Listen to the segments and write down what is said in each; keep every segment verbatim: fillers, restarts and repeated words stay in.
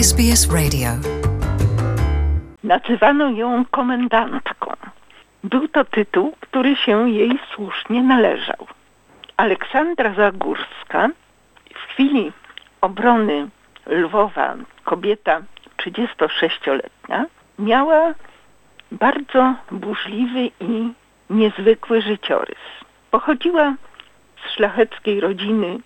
S B S Radio. Nazywano ją komendantką. Był to tytuł, który się jej słusznie należał. Aleksandra Zagórska, w chwili obrony Lwowa, kobieta trzydziestosześcioletnia, miała bardzo burzliwy i niezwykły życiorys. Pochodziła z szlacheckiej rodziny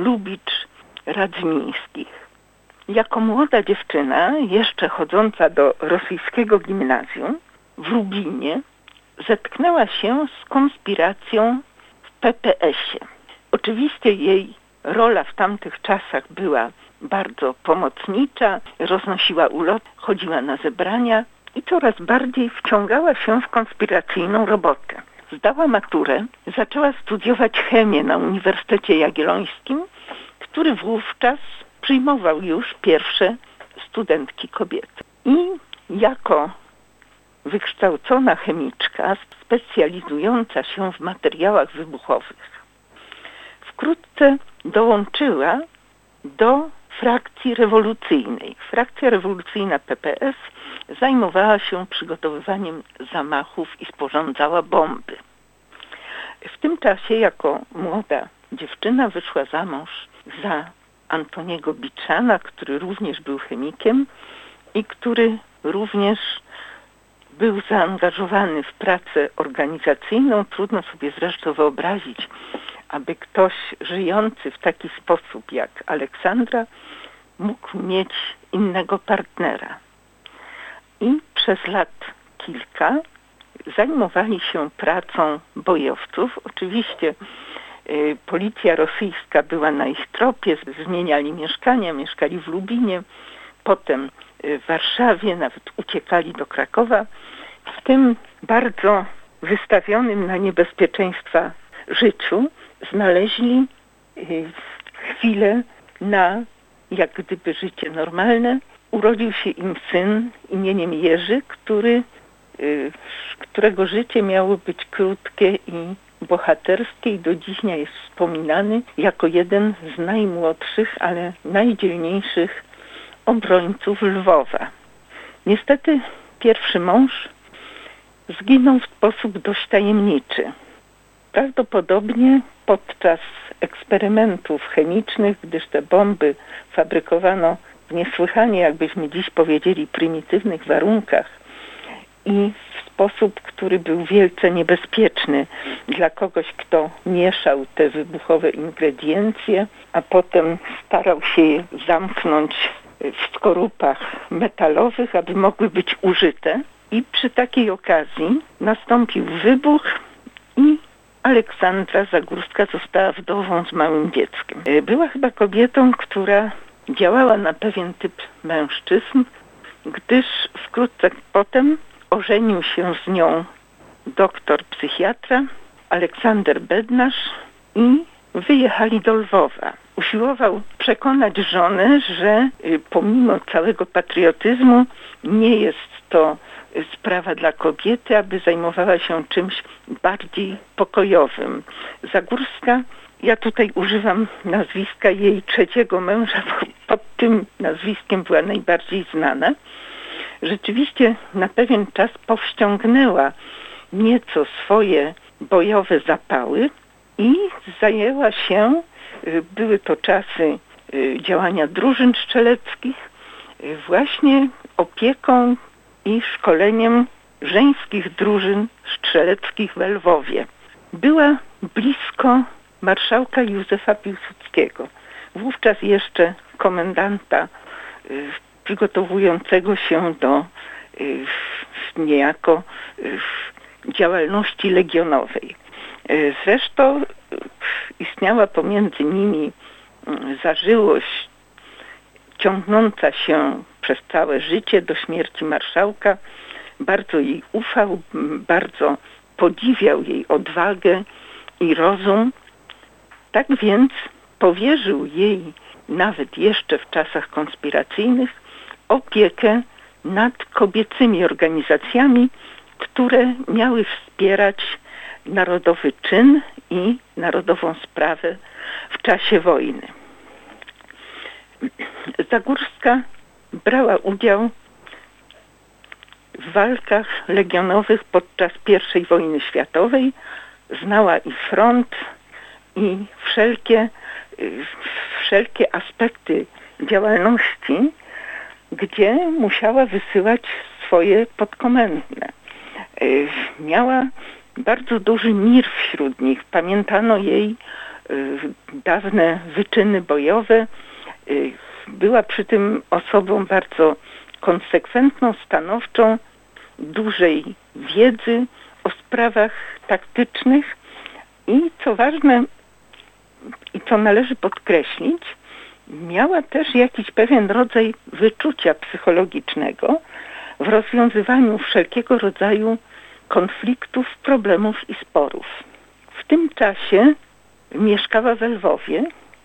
Lubicz-Radzmińskich. Jako młoda dziewczyna, jeszcze chodząca do rosyjskiego gimnazjum w Lublinie, zetknęła się z konspiracją w P P S-ie. Oczywiście jej rola w tamtych czasach była bardzo pomocnicza, roznosiła ulot, chodziła na zebrania i coraz bardziej wciągała się w konspiracyjną robotę. Zdała maturę, zaczęła studiować chemię na Uniwersytecie Jagiellońskim, który wówczas przyjmował już pierwsze studentki kobiety. I jako wykształcona chemiczka, specjalizująca się w materiałach wybuchowych, wkrótce dołączyła do frakcji rewolucyjnej. Frakcja rewolucyjna P P S zajmowała się przygotowywaniem zamachów i sporządzała bomby. W tym czasie jako młoda dziewczyna wyszła za mąż za Antoniego Biczana, który również był chemikiem i który również był zaangażowany w pracę organizacyjną. Trudno sobie zresztą wyobrazić, aby ktoś żyjący w taki sposób jak Aleksandra mógł mieć innego partnera. I przez lat kilka zajmowali się pracą bojowców. Oczywiście y, policja rosyjska była na ich tropie, zmieniali mieszkania, mieszkali w Lubinie, potem y, w Warszawie, nawet uciekali do Krakowa. W tym bardzo wystawionym na niebezpieczeństwa życiu znaleźli y, chwilę na jak gdyby życie normalne. Urodził się im syn imieniem Jerzy, który, y, którego życie miało być krótkie i bohaterskie i do dziś dnia jest wspominany jako jeden z najmłodszych, ale najdzielniejszych obrońców Lwowa. Niestety pierwszy mąż zginął w sposób dość tajemniczy. Prawdopodobnie podczas eksperymentów chemicznych, gdyż te bomby fabrykowano w niesłychanie, jakbyśmy dziś powiedzieli, prymitywnych warunkach i w sposób, który był wielce niebezpieczny dla kogoś, kto mieszał te wybuchowe ingrediencje, a potem starał się je zamknąć w skorupach metalowych, aby mogły być użyte. I przy takiej okazji nastąpił wybuch i Aleksandra Zagórska została wdową z małym dzieckiem. Była chyba kobietą, która działała na pewien typ mężczyzn, gdyż wkrótce potem ożenił się z nią doktor psychiatra Aleksander Bednarz i wyjechali do Lwowa. Usiłował przekonać żonę, że pomimo całego patriotyzmu nie jest to sprawa dla kobiety, aby zajmowała się czymś bardziej pokojowym. Zagórska, ja tutaj używam nazwiska jej trzeciego męża, bo pod tym nazwiskiem była najbardziej znana, rzeczywiście na pewien czas powściągnęła nieco swoje bojowe zapały i zajęła się, były to czasy działania drużyn strzeleckich, właśnie opieką i szkoleniem żeńskich drużyn strzeleckich we Lwowie. Była blisko marszałka Józefa Piłsudskiego, wówczas jeszcze komendanta y, przygotowującego się do y, niejako y, działalności legionowej. Y, zresztą y, istniała pomiędzy nimi y, zażyłość ciągnąca się przez całe życie do śmierci marszałka. Bardzo jej ufał, bardzo podziwiał jej odwagę i rozum. Tak więc powierzył jej nawet jeszcze w czasach konspiracyjnych opiekę nad kobiecymi organizacjami, które miały wspierać narodowy czyn i narodową sprawę w czasie wojny. Zagórska brała udział w walkach legionowych podczas pierwszej wojny światowej. Znała i front, i wszelkie, wszelkie aspekty działalności, gdzie musiała wysyłać swoje podkomendne. Miała bardzo duży mir wśród nich. Pamiętano jej dawne wyczyny bojowe. Była przy tym osobą bardzo konsekwentną, stanowczą, dużej wiedzy o sprawach taktycznych i co ważne i co należy podkreślić, miała też jakiś pewien rodzaj wyczucia psychologicznego w rozwiązywaniu wszelkiego rodzaju konfliktów, problemów i sporów. W tym czasie mieszkała w Lwowie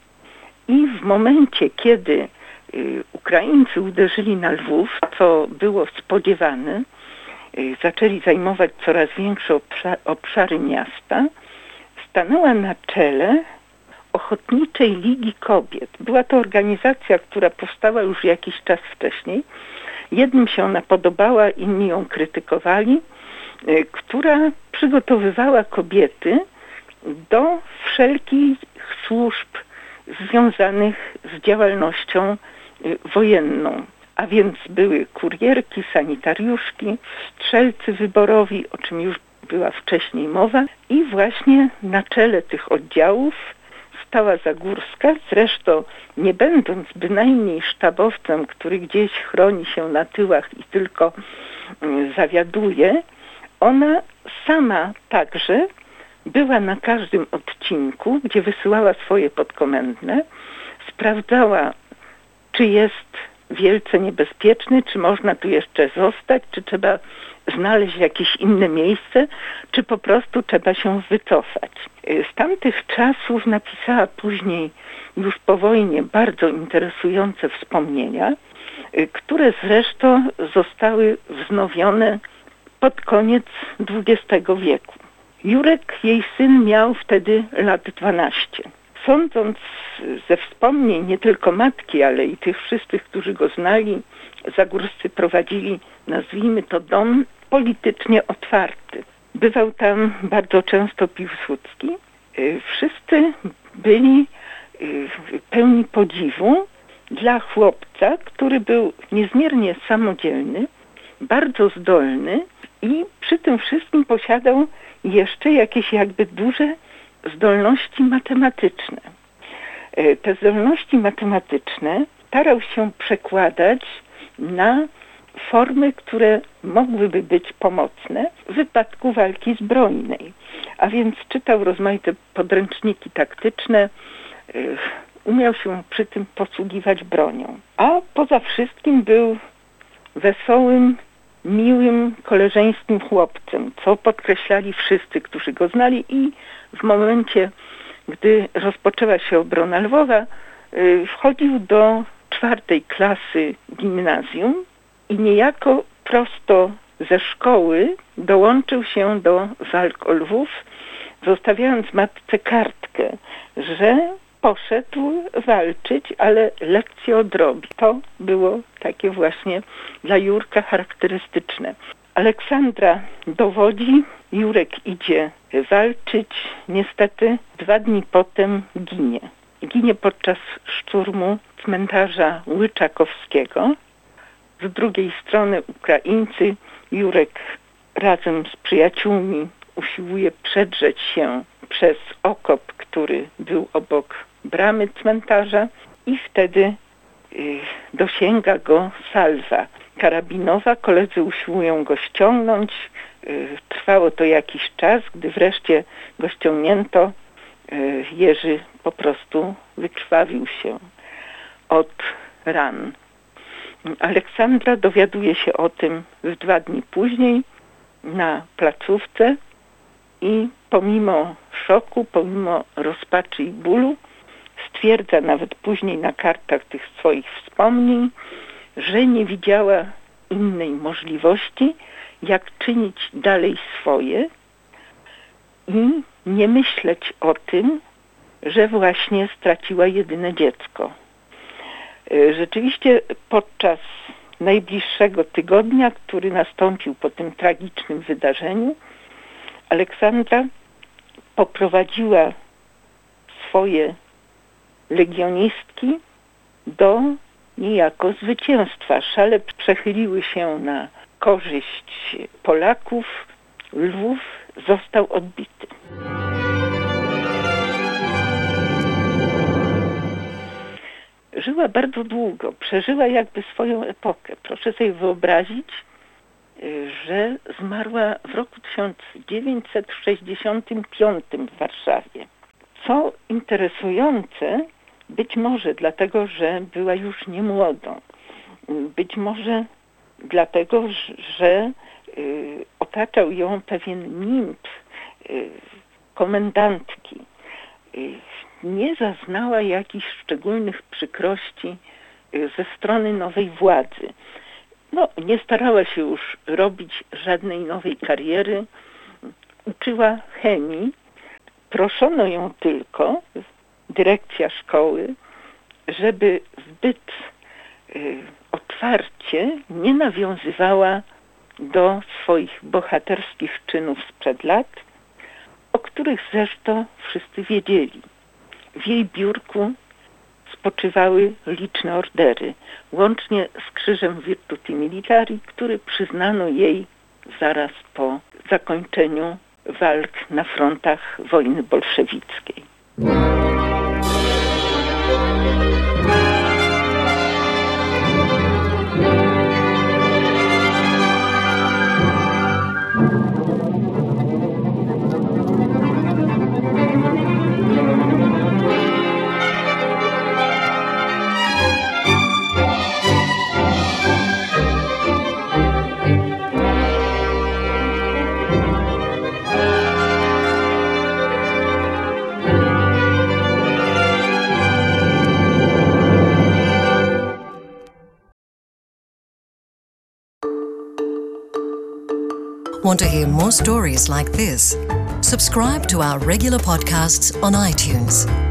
i w momencie, kiedy Ukraińcy uderzyli na Lwów, co było spodziewane, zaczęli zajmować coraz większe obszary miasta, stanęła na czele Ochotniczej Ligi Kobiet. Była to organizacja, która powstała już jakiś czas wcześniej. Jednym się ona podobała, inni ją krytykowali, która przygotowywała kobiety do wszelkich służb związanych z działalnością wojenną. A więc były kurierki, sanitariuszki, strzelcy wyborowi, o czym już była wcześniej mowa. I właśnie na czele tych oddziałów stała Zagórska, zresztą nie będąc bynajmniej sztabowcem, który gdzieś chroni się na tyłach i tylko zawiaduje, ona sama także była na każdym odcinku, gdzie wysyłała swoje podkomendne, sprawdzała, czy jest wielce niebezpieczny, czy można tu jeszcze zostać, czy trzeba znaleźć jakieś inne miejsce, czy po prostu trzeba się wycofać. Z tamtych czasów napisała później, już po wojnie, bardzo interesujące wspomnienia, które zresztą zostały wznowione pod koniec dwudziestego wieku. Jurek, jej syn, miał wtedy lat dwanaście. Sądząc ze wspomnień nie tylko matki, ale i tych wszystkich, którzy go znali, Zagórscy prowadzili, nazwijmy to, dom politycznie otwarty. Bywał tam bardzo często Piłsudski. Wszyscy byli pełni podziwu dla chłopca, który był niezmiernie samodzielny, bardzo zdolny i przy tym wszystkim posiadał jeszcze jakieś jakby duże zdolności matematyczne. Te zdolności matematyczne starał się przekładać na formy, które mogłyby być pomocne w wypadku walki zbrojnej. A więc czytał rozmaite podręczniki taktyczne, umiał się przy tym posługiwać bronią. A poza wszystkim był wesołym, miłym, koleżeńskim chłopcem, co podkreślali wszyscy, którzy go znali i w momencie, gdy rozpoczęła się obrona Lwowa, wchodził do czwartej klasy gimnazjum i niejako prosto ze szkoły dołączył się do walk o Lwów, zostawiając matce kartkę, że poszedł walczyć, ale lekcje odrobi. To było takie właśnie dla Jurka charakterystyczne. Aleksandra dowodzi, Jurek idzie walczyć, niestety dwa dni potem ginie. Ginie podczas szturmu cmentarza Łyczakowskiego. Z drugiej strony Ukraińcy, Jurek razem z przyjaciółmi usiłuje przedrzeć się przez okop, który był obok bramy cmentarza i wtedy y, dosięga go salwa karabinowa. Koledzy usiłują go ściągnąć. Y, trwało to jakiś czas, gdy wreszcie go ściągnięto. Y, Jerzy po prostu wykrwawił się od ran. Aleksandra dowiaduje się o tym w dwa dni później na placówce i pomimo szoku, pomimo rozpaczy i bólu, stwierdza nawet później na kartach tych swoich wspomnień, że nie widziała innej możliwości, jak czynić dalej swoje i nie myśleć o tym, że właśnie straciła jedyne dziecko. Rzeczywiście podczas najbliższego tygodnia, który nastąpił po tym tragicznym wydarzeniu, Aleksandra poprowadziła swoje legionistki do niejako zwycięstwa. Szale przechyliły się na korzyść Polaków. Lwów został odbity. Żyła bardzo długo, przeżyła jakby swoją epokę. Proszę sobie wyobrazić, że zmarła w roku tysiąc dziewięćset sześćdziesiątym piątym w Warszawie. Co interesujące, być może dlatego, że była już niemłodą, być może dlatego, że y, otaczał ją pewien nimb y, komendantki. Y, nie zaznała jakichś szczególnych przykrości y, ze strony nowej władzy. No, nie starała się już robić żadnej nowej kariery. Uczyła chemii. Proszono ją tylko, dyrekcja szkoły, żeby zbyt y, otwarcie nie nawiązywała do swoich bohaterskich czynów sprzed lat, o których zresztą wszyscy wiedzieli. W jej biurku spoczywały liczne ordery, łącznie z Krzyżem Virtuti Militari, który przyznano jej zaraz po zakończeniu walk na frontach wojny bolszewickiej. Want to hear more stories like this? Subscribe to our regular podcasts on iTunes.